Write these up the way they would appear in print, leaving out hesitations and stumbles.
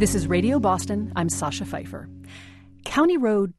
This is Radio Boston. I'm Sasha Pfeiffer. County Road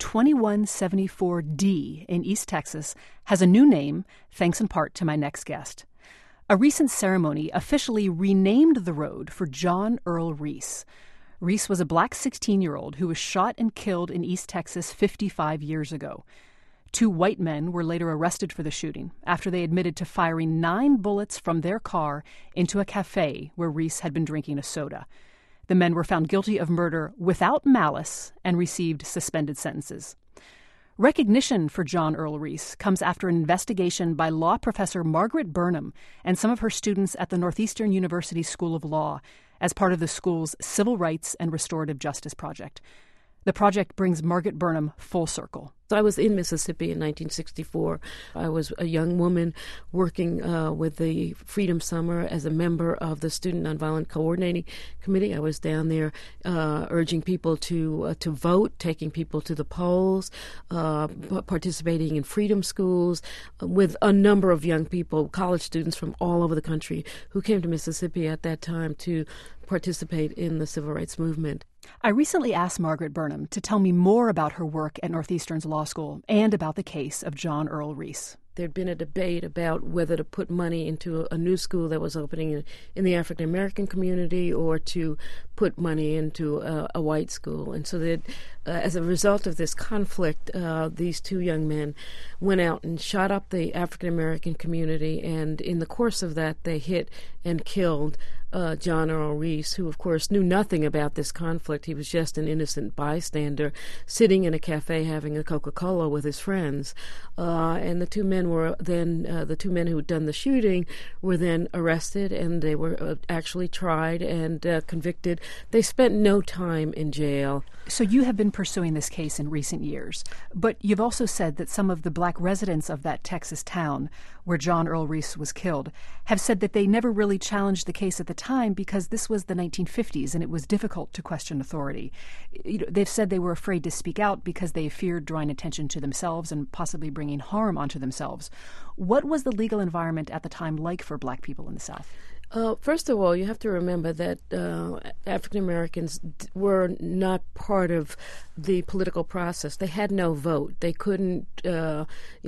2174D in East Texas has a new name, thanks in part to my next guest. A recent ceremony officially renamed the road for John Earl Reese. Reese was a black 16-year-old who was shot and killed in East Texas 55 years ago. 2 white men were later arrested for the shooting after they admitted to firing 9 bullets from their car into a cafe where Reese had been drinking a soda. The men were found guilty of murder without malice and received suspended sentences. Recognition for John Earl Reese comes after an investigation by law professor Margaret Burnham and some of her students at the Northeastern University School of Law as part of the school's Civil Rights and Restorative Justice Project. The project brings Margaret Burnham full circle. I was in Mississippi in 1964. I was a young woman working with the Freedom Summer as a member of the Student Nonviolent Coordinating Committee. I was down there urging people to vote, taking people to the polls, participating in freedom schools with a number of young people, college students from all over the country who came to Mississippi at that time to participate in the civil rights movement. I recently asked Margaret Burnham to tell me more about her work at Northeastern's law school and about the case of John Earl Reese. There'd been a debate about whether to put money into a new school that was opening in the African American community or to put money into a white school. And so that as a result of this conflict, these 2 young men went out and shot up the African American community. And in the course of that, they hit and killed John Earl Reese, who, of course, knew nothing about this conflict. He was just an innocent bystander sitting in a cafe having a Coca-Cola with his friends. And the 2 men were then, the 2 men who had done the shooting were then arrested, and they were actually tried and convicted. They spent no time in jail. So you have been pursuing this case in recent years, but you've also said that some of the black residents of that Texas town where John Earl Reese was killed have said that they never really challenged the case at the time because this was the 1950s and it was difficult to question authority. They've said they were afraid to speak out because they feared drawing attention to themselves and possibly bringing harm onto themselves. What was the legal environment at the time like for black people in the South? First of all, you have to remember that African Americans were not part of the political process. They had no vote. They couldn't, they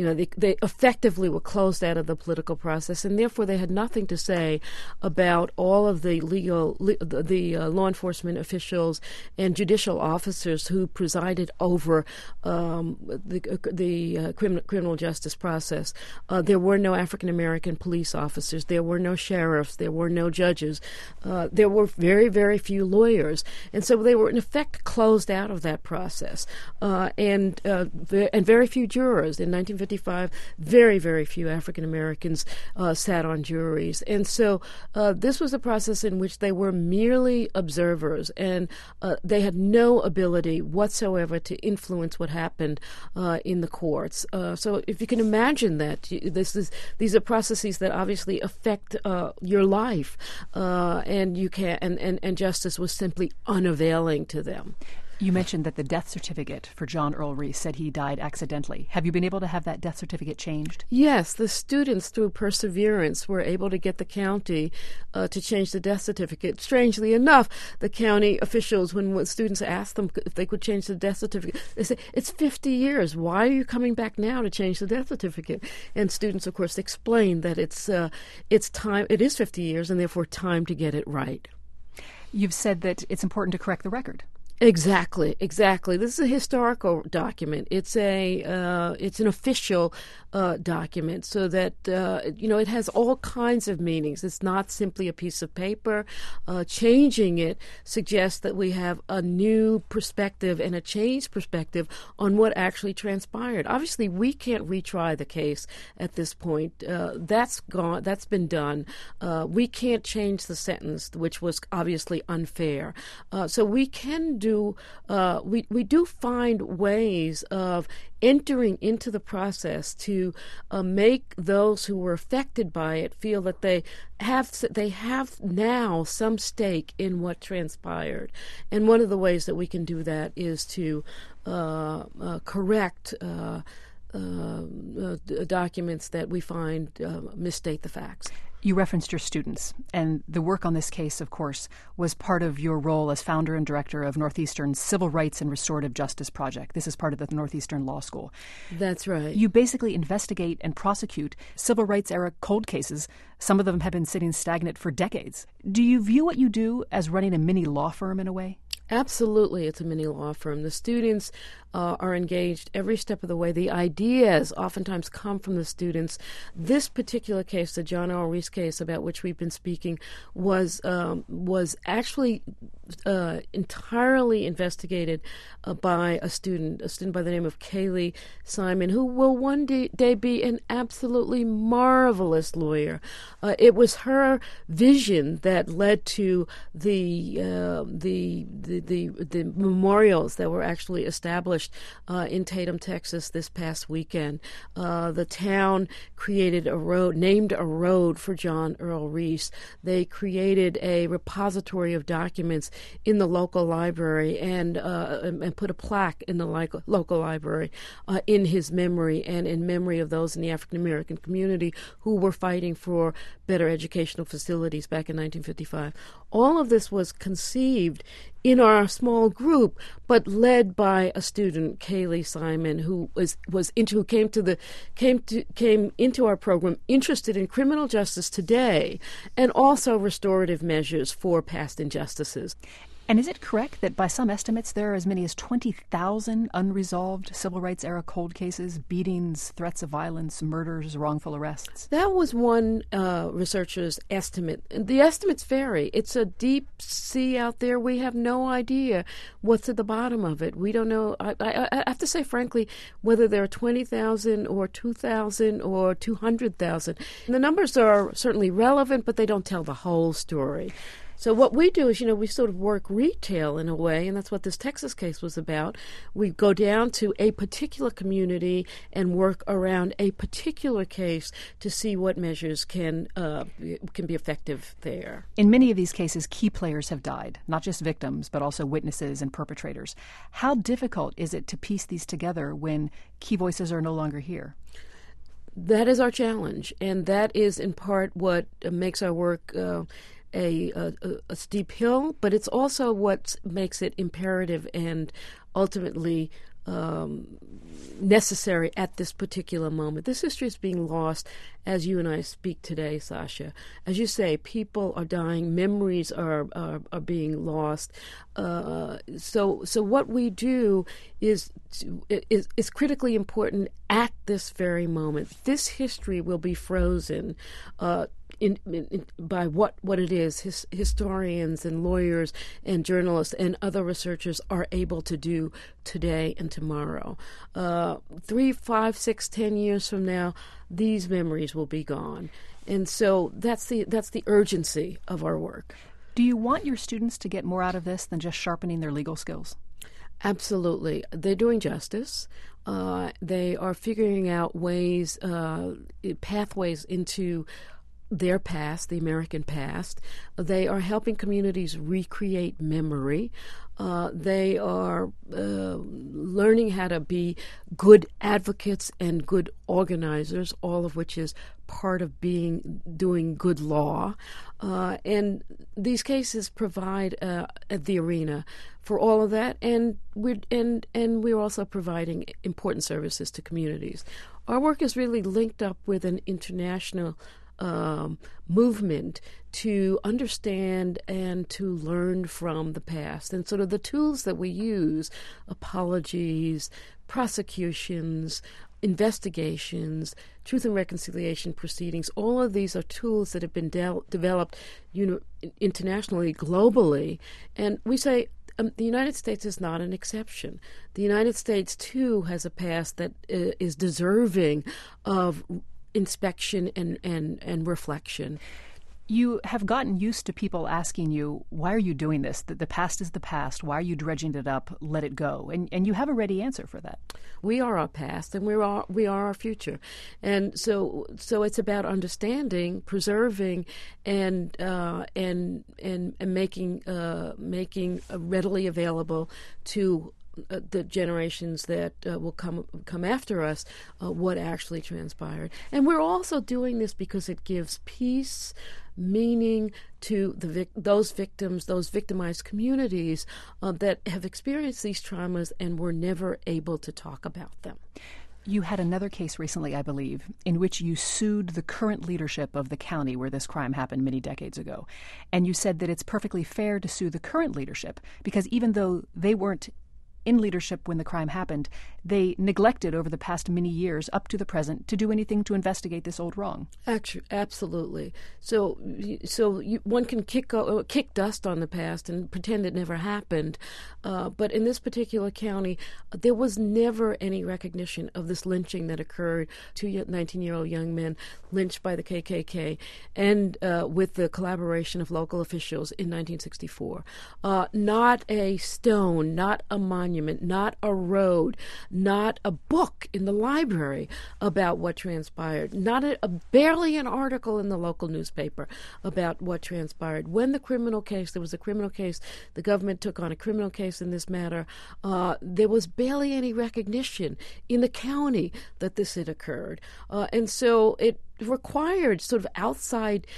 effectively were closed out of the political process, and therefore they had nothing to say about all of the law enforcement officials and judicial officers who presided over the criminal justice process. There were no African American police officers. There were no sheriffs. There were no judges. There were very, very few lawyers. And so they were, in effect, closed out of that process. And very few jurors. In 1955, very, very few African Americans sat on juries. And so this was a process in which they were merely observers, and they had no ability whatsoever to influence what happened in the courts. So if you can imagine that, these are processes that obviously affect your life, and you can and justice was simply unavailing to them. You mentioned that the death certificate for John Earl Reese said he died accidentally. Have you been able to have that death certificate changed? Yes, the students, through perseverance, were able to get the county to change the death certificate. Strangely enough, the county officials, when students asked them if they could change the death certificate, they said, "It's 50 years. Why are you coming back now to change the death certificate?" And students, of course, explained that it's time. It is 50 years, and therefore time to get it right. You've said that it's important to correct the record. Exactly. This is a historical document. It's an official document, so that it has all kinds of meanings. It's not simply a piece of paper. Changing it suggests that we have a new perspective and a changed perspective on what actually transpired. Obviously, we can't retry the case at this point. That's gone. That's been done. We can't change the sentence, which was obviously unfair. So we can do. We do find ways of entering into the process to make those who were affected by it feel that they have now some stake in what transpired. And one of the ways that we can do that is to correct documents that we find misstate the facts. You referenced your students, and the work on this case, of course, was part of your role as founder and director of Northeastern's Civil Rights and Restorative Justice Project. This is part of the Northeastern Law School. That's right. You basically investigate and prosecute civil rights era cold cases. Some of them have been sitting stagnant for decades. Do you view what you do as running a mini law firm in a way? Absolutely, it's a mini law firm. The students are engaged every step of the way. The ideas oftentimes come from the students. This particular case, the John Earl Reese case about which we've been speaking, was actually entirely investigated by a student by the name of Kaylee Simon, who will one day be an absolutely marvelous lawyer. It was her vision that led to the memorials that were actually established in Tatum, Texas this past weekend. The town created named a road for John Earl Reese. They created a repository of documents in the local library and put a plaque in the local library in his memory and in memory of those in the African American community who were fighting for better educational facilities back in 1955. All of this was conceived in our small group, but led by a student, Kaylee Simon, who came into our program interested in criminal justice today and also restorative measures for past injustices. And is it correct that by some estimates there are as many as 20,000 unresolved civil rights era cold cases, beatings, threats of violence, murders, wrongful arrests? That was one researcher's estimate. The estimates vary. It's a deep sea out there. We have no idea what's at the bottom of it. We don't know. I have to say, frankly, whether there are 20,000 or 2,000 or 200,000. The numbers are certainly relevant, but they don't tell the whole story. So what we do is, we sort of work retail in a way, and that's what this Texas case was about. We go down to a particular community and work around a particular case to see what measures can be effective there. In many of these cases, key players have died, not just victims, but also witnesses and perpetrators. How difficult is it to piece these together when key voices are no longer here? That is our challenge, and that is in part what makes our work a steep hill, but it's also what makes it imperative and ultimately necessary at this particular moment. This history is being lost as you and I speak today, Sasha. As you say, people are dying, memories are being lost. So what we do is critically important at this very moment. This history will be frozen by what it is historians and lawyers and journalists and other researchers are able to do today and tomorrow. 3, 5, 6, 10 years from now, these memories will be gone. And so that's the urgency of our work. Do you want your students to get more out of this than just sharpening their legal skills? Absolutely. They're doing justice. They are figuring out ways, pathways into their past, the American past. They are helping communities recreate memory. They are learning how to be good advocates and good organizers, all of which is part of doing good law. And these cases provide the arena for all of that, and we're also providing important services to communities. Our work is really linked up with an international movement to understand and to learn from the past. And sort of the tools that we use, apologies, prosecutions, investigations, truth and reconciliation proceedings, all of these are tools that have been developed internationally, globally. And we say the United States is not an exception. The United States, too, has a past that is deserving of inspection and reflection. You have gotten used to people asking you, why are you doing this? The past is the past. Why are you dredging it up? Let it go. And you have a ready answer for that. We are our past, and we are our future. And so it's about understanding, preserving, and making readily available to the generations that will come after us what actually transpired. And we're also doing this because it gives peace, meaning to those victims, those victimized communities that have experienced these traumas and were never able to talk about them. You had another case recently, I believe, in which you sued the current leadership of the county where this crime happened many decades ago. And you said that it's perfectly fair to sue the current leadership because even though they weren't in leadership when the crime happened, they neglected over the past many years up to the present to do anything to investigate this old wrong. Actually, absolutely. So one can kick dust on the past and pretend it never happened. But in this particular county, there was never any recognition of this lynching that occurred. 2 19-year-old young men lynched by the KKK, and with the collaboration of local officials in 1964. Not a stone, not a monument, not a road, not a book in the library about what transpired, not barely an article in the local newspaper about what transpired. When there was a criminal case, the government took on a criminal case in this matter, there was barely any recognition in the county that this had occurred. And so it required sort of outside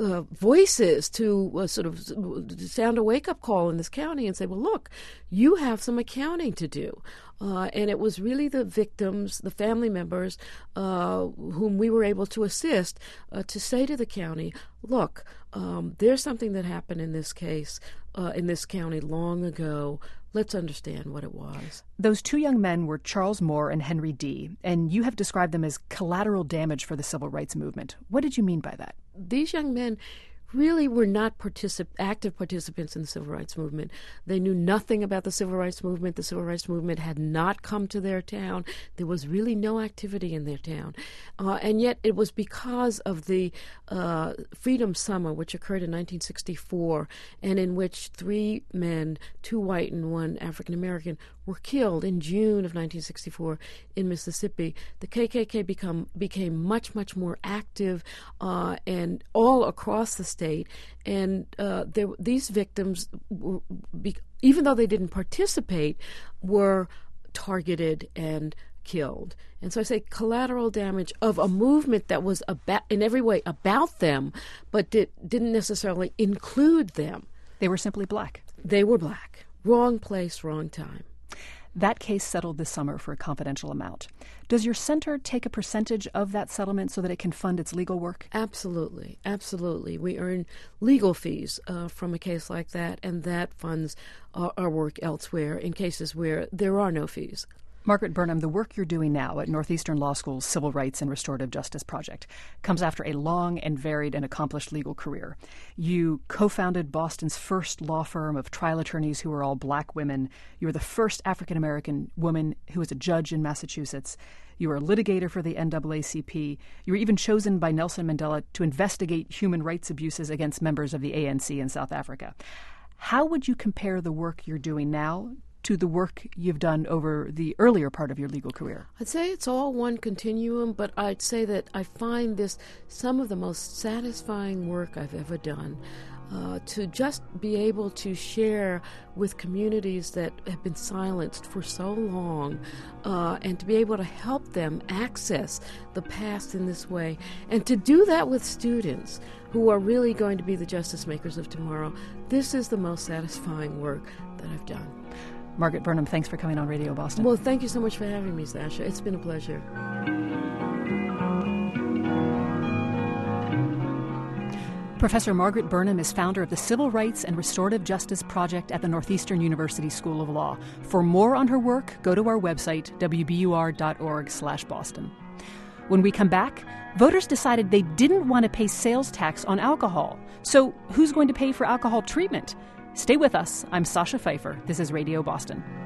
voices to sort of sound a wake-up call in this county and say, well, look, you have some accounting to do. And it was really the victims, the family members, whom we were able to assist to say to the county, look, there's something that happened in this case, in this county long ago. Let's understand what it was. Those two young men were Charles Moore and Henry Dee, and you have described them as collateral damage for the civil rights movement. What did you mean by that? These young men really were not active participants in the civil rights movement. They knew nothing about the civil rights movement. The civil rights movement had not come to their town. There was really no activity in their town. And yet it was because of the Freedom Summer, which occurred in 1964, and in which 3 men, 2 white and 1 African-American, were killed in June of 1964 in Mississippi. The KKK became much, much more active and all across the state. And these victims, even though they didn't participate, were targeted and killed. And so I say collateral damage of a movement that was in every way about them, but didn't necessarily include them. They were simply black. They were black. Wrong place, wrong time. That case settled this summer for a confidential amount. Does your center take a percentage of that settlement so that it can fund its legal work? Absolutely. Absolutely. We earn legal fees from a case like that, and that funds our work elsewhere in cases where there are no fees. Margaret Burnham, the work you're doing now at Northeastern Law School's Civil Rights and Restorative Justice Project comes after a long and varied and accomplished legal career. You co-founded Boston's first law firm of trial attorneys who were all black women. You were the first African-American woman who was a judge in Massachusetts. You were a litigator for the NAACP. You were even chosen by Nelson Mandela to investigate human rights abuses against members of the ANC in South Africa. How would you compare the work you're doing now to the work you've done over the earlier part of your legal career? I'd say it's all one continuum, but I'd say that I find this some of the most satisfying work I've ever done. To just be able to share with communities that have been silenced for so long, and to be able to help them access the past in this way, and to do that with students who are really going to be the justice makers of tomorrow. This is the most satisfying work that I've done. Margaret Burnham, thanks for coming on Radio Boston. Well, thank you so much for having me, Sasha. It's been a pleasure. Professor Margaret Burnham is founder of the Civil Rights and Restorative Justice Project at the Northeastern University School of Law. For more on her work, go to our website, wbur.org/Boston. When we come back, voters decided they didn't want to pay sales tax on alcohol. So who's going to pay for alcohol treatment? Stay with us. I'm Sasha Pfeiffer. This is Radio Boston.